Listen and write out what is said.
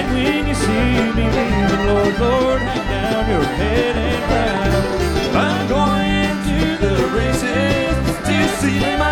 And when you see me leaving, Lord, Lord, hang down your head and cry. I'm going to the races to see my